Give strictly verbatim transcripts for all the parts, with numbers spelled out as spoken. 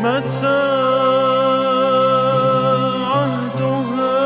متى عهدها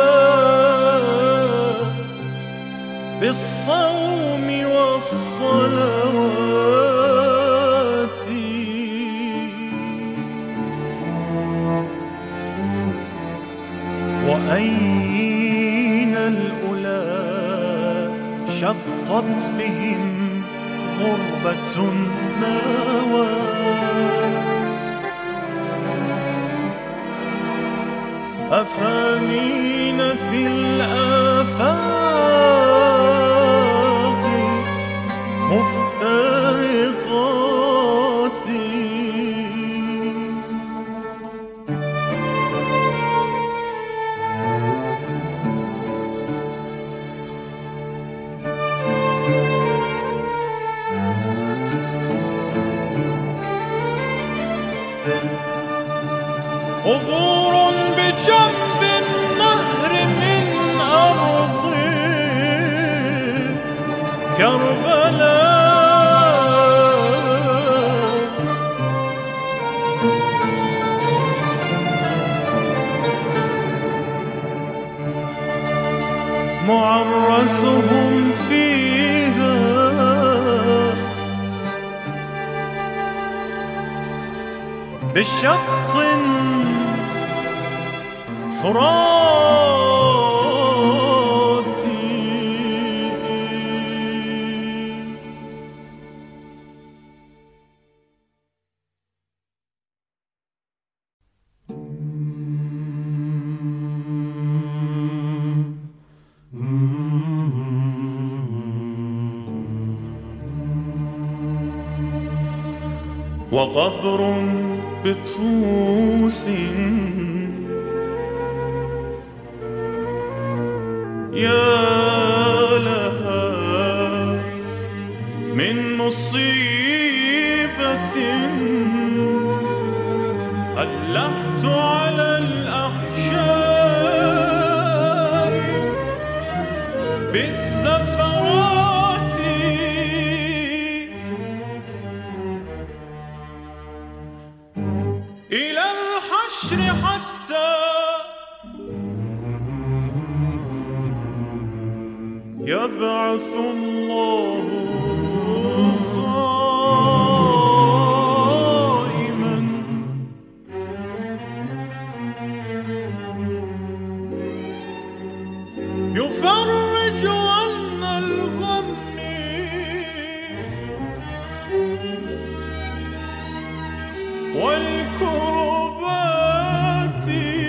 بالصوم والصلوات، وأين الأولى شطت بهم غربة ناوى، أفانين في الآفاق مفترقات، قبور بجنب النهر من أرض كربلاء، معرسهم فيها بشق فراتي، وقبر بطوس يا لها من مصيبة، ألحت على الأحشاء بالزفرات، إلى الحشر حتى يبعث الله قائما، يفرج عنا الغم والكربات،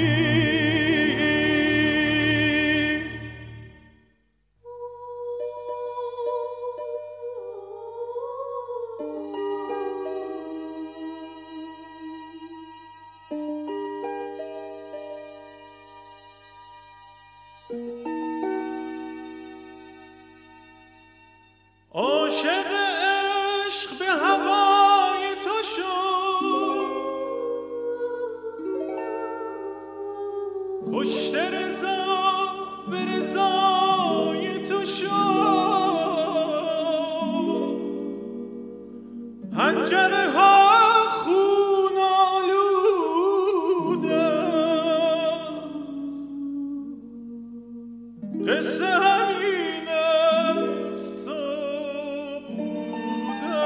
عاشق عشق به هوای تو شد، کشته رضا به رضای تو شد، حنجره ها خون آلوده است، قصه همین است و بوده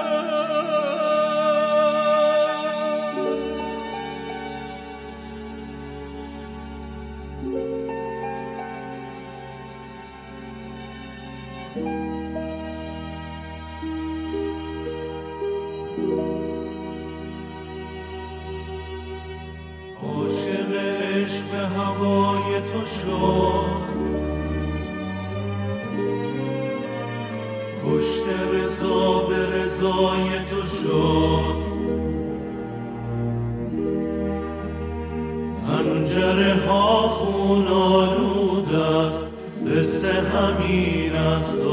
عاشق عشق به هوای تو شد، کشته رضا به رضای تو شد، حنجره ها خون آلود است، قصه همین است و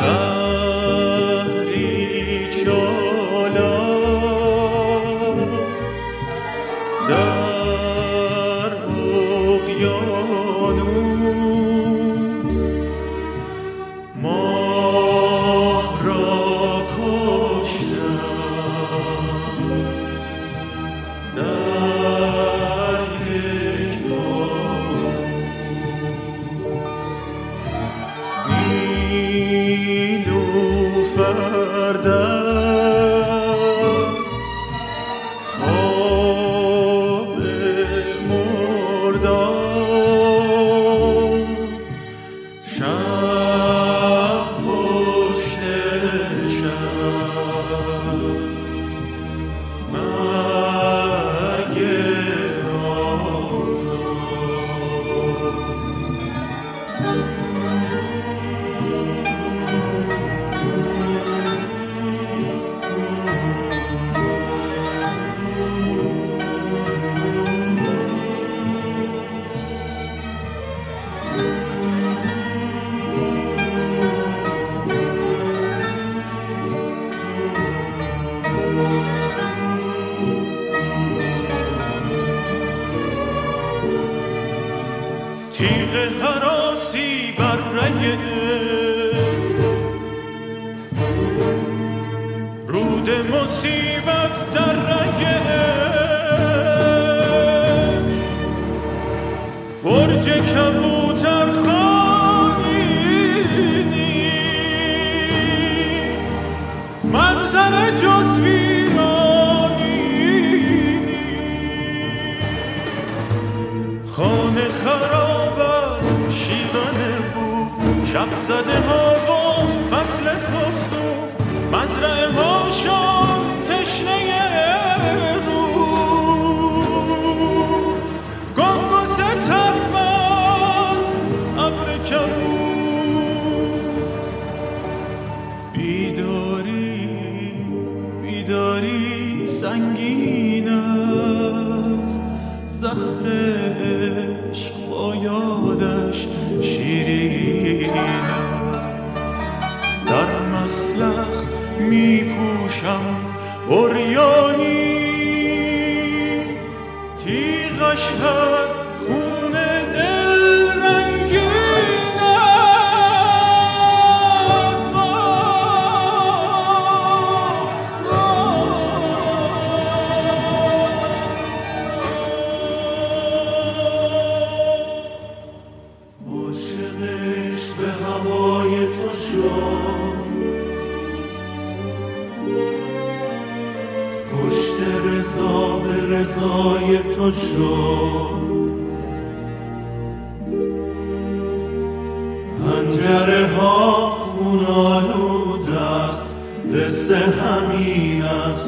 زهری چالا کردم خواب مردم شب پشت شب مرگ تیغ هراسی بر رگ رود مصیبت در رگ برج کبوتر خانی نیست منظر جز ویرانی خانه خراب است شیون بود شب زده ها و فصل کسوف مزرعه ها شام تشنه رو گنگوز ترمن ابر کبود بیداری بیداری سنگین است زهر عشق با یادش شیرین در مسلخ می پوشم عریانی تیغش از خون دل رنگین است عاشقش به هوای تو شد کشت رضا به رضای تو شد پنجره ها خون آلود است قصه همین است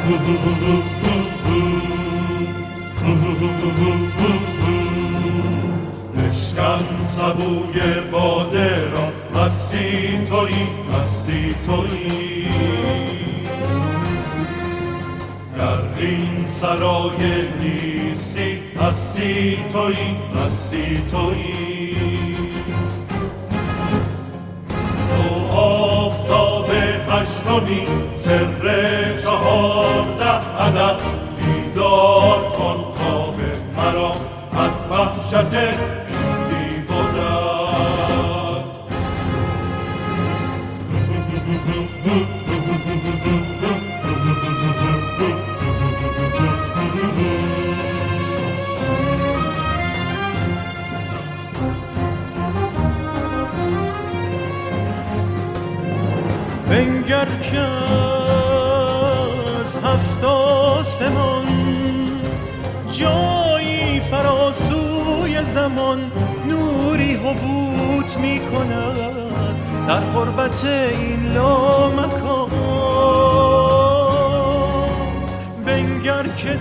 بشکن سبوی باده را، هستی تویی، هستی تویی. در این سرای نیستی، هستی تویی، هستی تویی. تو آفتاب هشتمی، سر چهارده عدد، بیدار کن خواب مرا از وحشت این بی‌بدد. بنگر که از هفت آسمان جایی فراسوی زمان نوری حبوط می کند در غربت این لامکان. بنگر که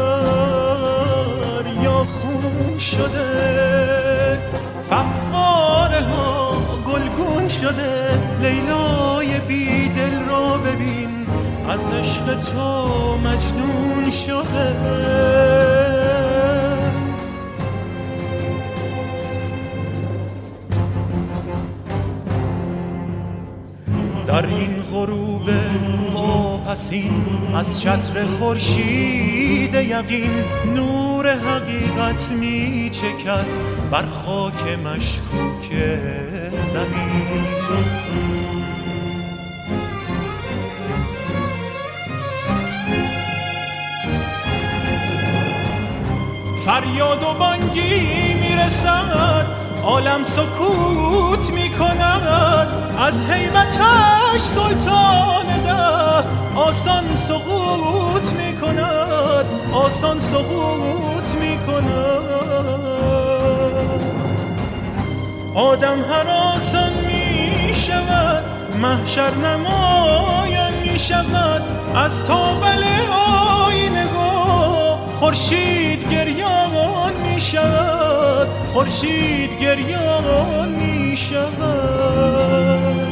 دریا خون شده، فواره ها گلگون شده. لیلای بی دل را ببین، از عشق تو مجنون شده. در این غروب واپسین از چتر خورشید یقین نور حقیقت می چکد بر خاک مشکوک زمین. فریاد و بانگی میرسد، عالم سکوت میکند. از هیبتش سلطان ده آسان سقوط میکند، آسان سقوط میکند. آدم هراسان میشود، محشر نمایان میشود. از تاول آینه خورشید گریان می شود، خورشید گریان می شود.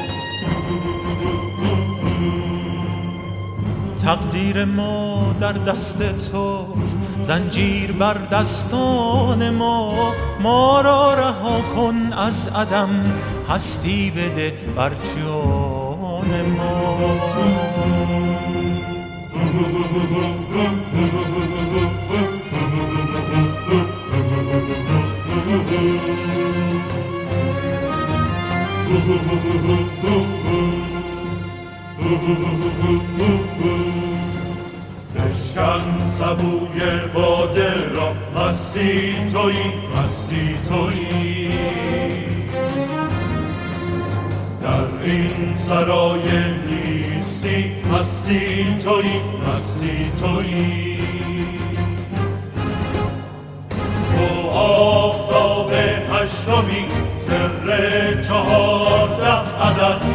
تقدیر ما در دست توست، زنجیر بر دستان ما. ما را رها کن از عدم، هستی بده بر جان ما. بشکن سبوی باده را، هستی تویی، هستی تویی. در این سرای نیستی، هستی تویی، هستی تویی. تو آفتاب هشتمی، سر چهارده عدد،